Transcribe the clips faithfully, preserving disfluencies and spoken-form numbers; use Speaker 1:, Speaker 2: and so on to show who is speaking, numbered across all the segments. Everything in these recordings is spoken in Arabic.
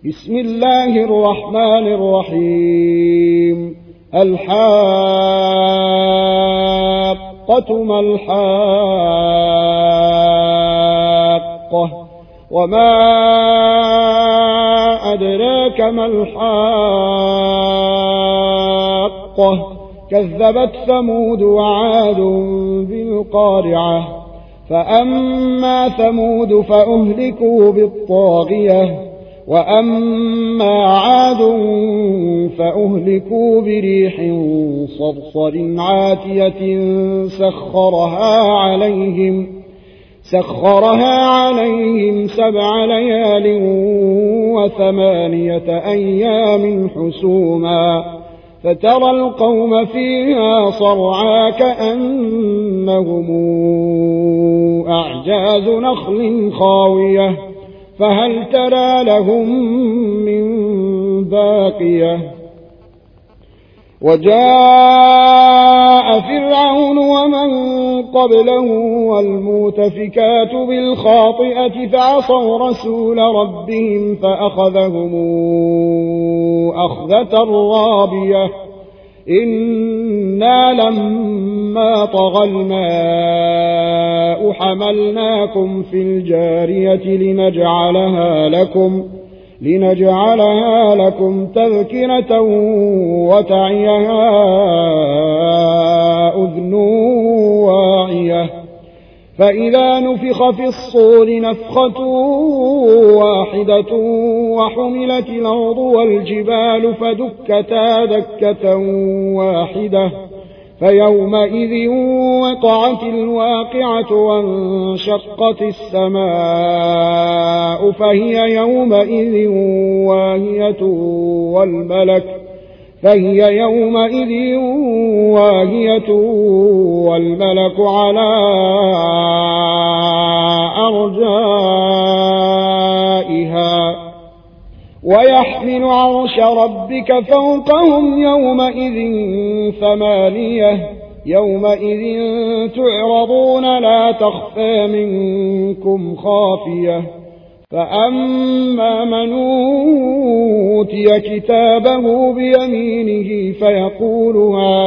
Speaker 1: بسم الله الرحمن الرحيم الحاقة ما الحاقة وما أدراك ما الحاقة كذبت ثمود وعاد بالقارعة فأما ثمود فأهلكوا بالطاغية وأما عاد فأهلكوا بريح صرصر عاتية سخرها عليهم سخرها عليهم سبع ليال وثمانية أيام حسوما فترى القوم فيها صرعا كأنهم أعجاز نخل خاوية فهل ترى لهم من باقية وجاء فرعون ومن قبله والمؤتفكات بالخاطئة فعصوا رسول ربهم فأخذهم أخذة رابية إنا لما طغى الماء حملناكم في الجارية لنجعلها لكم لنجعلها لكم تذكرة وتعيها أذن واعية فإذا نفخ في الصور نفخة واحدة وحملت الأرض والجبال فدكتا دكة واحدة فيومئذ وقعت الواقعة وانشقت السماء فهي يومئذ واهية والملك فهي يومئذ واهية والملك على أرجائها ويحمل عرش ربك فوقهم يومئذ ثمانية يومئذ تعرضون لا تخفى منكم خافية فأما من أوتي كتابه بيمينه فيقول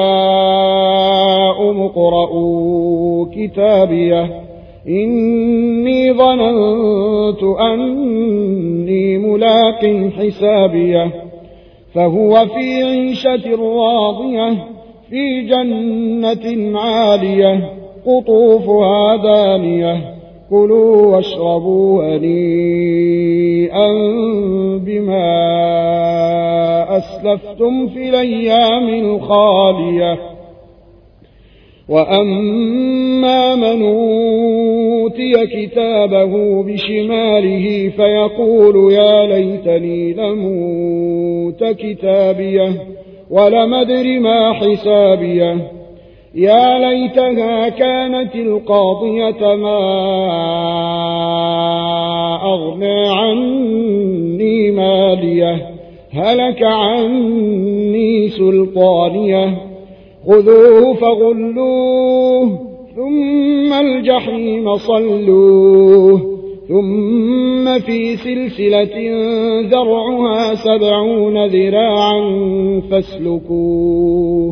Speaker 1: هاؤم اقرءوا كتابيه إني ظننت أني ملاق حسابيه فهو في عيشة راضية في جنة عالية قطوفها دانية كلوا واشربوا هنيئا بما أسلفتم في الأيام الخالية وأما من أوتي كتابه بشماله فيقول يا ليتني لموت كتابيه ولم أدر ما حسابيه يا ليتها كانت القاضية ما أغنى عني ماليه هلك عني سلطانيه خذوه فغلوه ثم الجحيم صلوه ثم في سلسلة ذرعها سبعون ذراعا فاسلكوه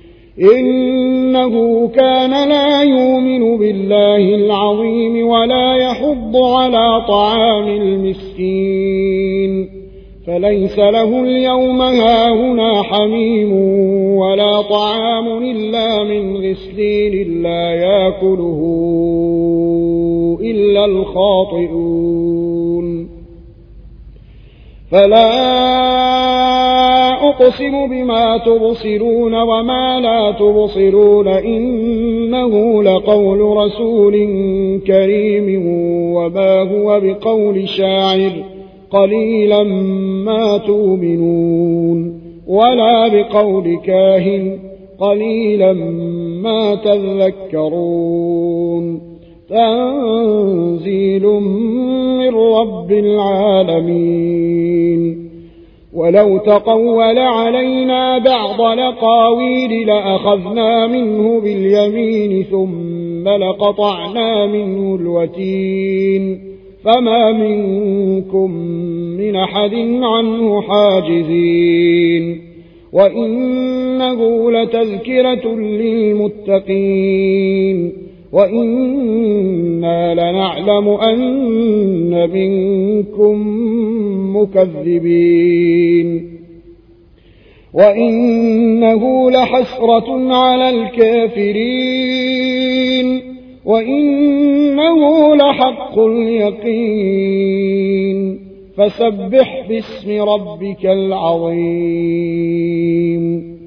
Speaker 1: إنه كان لا يؤمن بالله العظيم ولا يحض على طعام المسكين فليس له اليوم هاهنا حميم ولا طعام إلا من غسلين لا يأكله إلا الخاطئون فلا أقسم بما تبصرون وما لا تبصرون إنه لقول رسول كريم وما هو بقول شاعر قليلا ما تؤمنون ولا بقول كاهن قليلا ما تذكرون تنزيل من رب العالمين ولو تقول علينا بعض الأقاويل لأخذنا منه باليمين ثم لقطعنا منه الوتين فما منكم من أحد عنه حاجزين وإنه لتذكرة للمتقين وإنا لنعلم أن منكم مكذبين وإنه لحسرة على الكافرين وإنه لحق اليقين فسبح باسم ربك العظيم